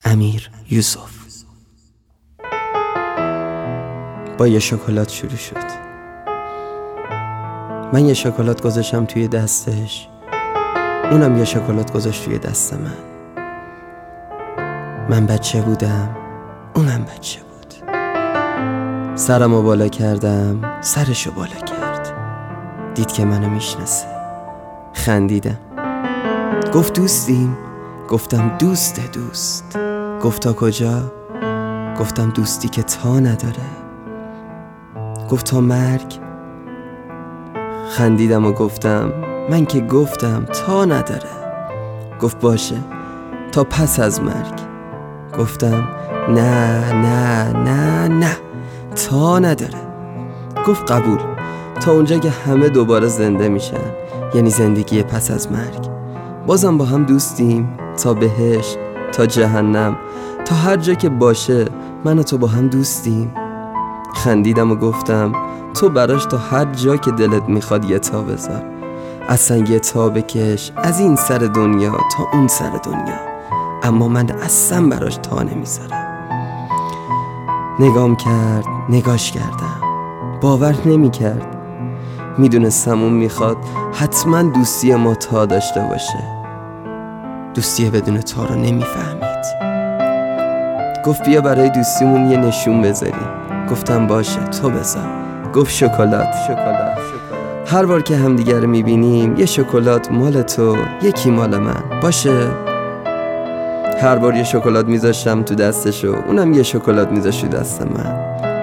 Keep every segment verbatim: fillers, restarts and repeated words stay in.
امیر یوسف. با یه شکلات شروع شد. من یه شکلات گذاشتم توی دستش، اونم یه شکلات گذاشت توی دست من. من بچه بودم، اونم بچه بود. سرمو بالا کردم، سرشو بالا کرد. دید که منو میشناسه. خندیدم. گفت دوستیم؟ گفتم دوست دوست. گفت تا کجا؟ گفتم دوستی که تا نداره. گفت تا مرگ؟ خندیدم و گفتم من که گفتم تا نداره. گفت باشه تا پس از مرگ. گفتم نه نه نه نه تا نداره. گفت قبول، تا اونجا که همه دوباره زنده میشن، یعنی زندگی پس از مرگ. بازم با هم دوستیم تا بهشت، تا جهنم، تا هر جا که باشه من و تو با هم دوستیم. خندیدم و گفتم تو براش تا هر جا که دلت میخواد یه تا بذار، اصلا یه تا بکش از این سر دنیا تا اون سر دنیا، اما من اصلا براش تا نمیذارم. نگام کرد، نگاش کردم، باور نمیکرد. میدونستم اون میخواد حتما دوستی ما تا داشته باشه. دوستی بدون تا رو نمیفهمید. گفت بیا برای دوستیمون یه نشون بذاریم. گفتم باشه تو بذار. گفت شکلات. شکلات هر بار که همدیگر میبینیم یه شکلات مال تو، یکی مال من، باشه؟ هر بار یه شکلات میذاشتم تو دستشو، اونم یه شکلات میذاشت تو دست من.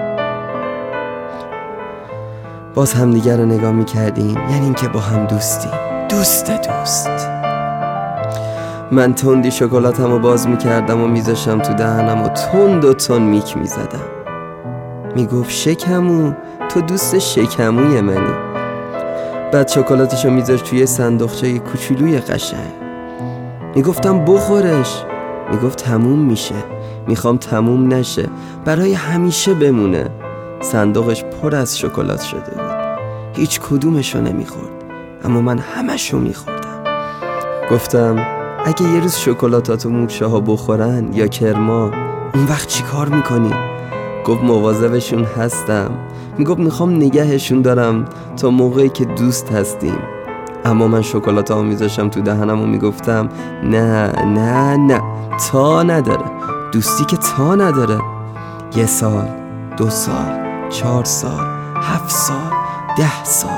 باز همدیگر رو نگاه میکردیم، یعنی این که با هم دوستیم. دوست دوست. من تندی شکلاتم رو باز میکردم و میذاشتم تو دهنم و تند و تند میک میزدم. میگفت شکمو، تو دوست شکموی منی. بعد شکلاتشو میذاشت توی صندوقچه کوچولوی قشنگ. میگفتم بخورش. میگفت تموم میشه، میخوام تموم نشه، برای همیشه بمونه. صندوقش پر از شکلات شده بود، هیچ کدومشو نمیخورد، اما من همشو میخوردم. گفتم اگه یه روز شکلاتاتو موشه ها بخورن یا کرما، اون وقت چی کار میکنی؟ گفت مواظبشون هستم. میگفت میخوام نگهشون دارم تا موقعی که دوست هستیم. اما من شکلاتامو میذاشم تو دهنم و میگفتم نه نه نه تا نداره. دوستی که تا نداره. یه سال، دو سال، چهار سال، هفت سال، ده سال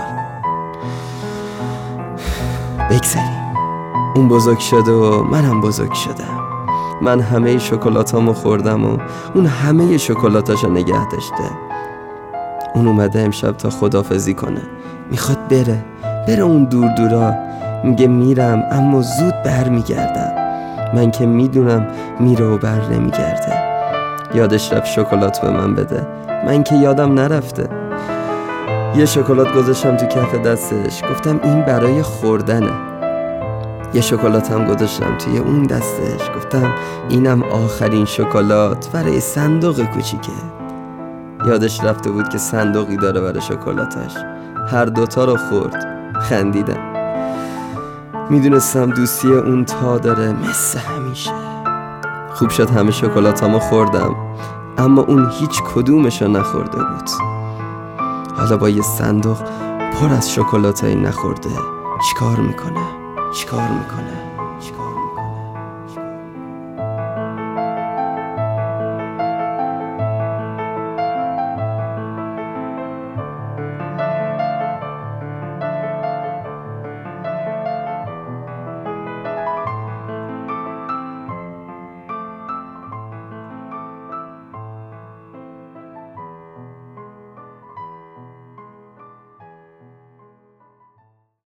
بگذاریم. اون بزرگ شده و منم بزرگ شدم. من همه شکلاتامو خوردم و اون همه شکلاتاشو نگه داشته. اون اومده امشب تا خداحافظی کنه. میخواد بره بره اون دور دورا. میگه میرم اما زود بر میگردم. من که میدونم میره و بر نمیگرده. یادش رفت شکلات به من بده، من که یادم نرفته. یه شکلات گذاشتم تو کف دستش. گفتم این برای خوردنه. یه شکلات هم گذاشتم توی اون دستش. گفتم اینم آخرین شکلات برای صندوق کوچیکه. یادش رفته بود که صندوقی داره برای شکلاتاش. هر دوتا رو خورد. خندیدم. میدونستم دوستی اون تا داره مثل همیشه. خوب شد همه شکلاتامو خوردم، اما اون هیچ کدومشو نخورده بود. حالا با یه صندوق پر از شکلاتای نخورده چیکار میکنه؟ چیکار میکنه؟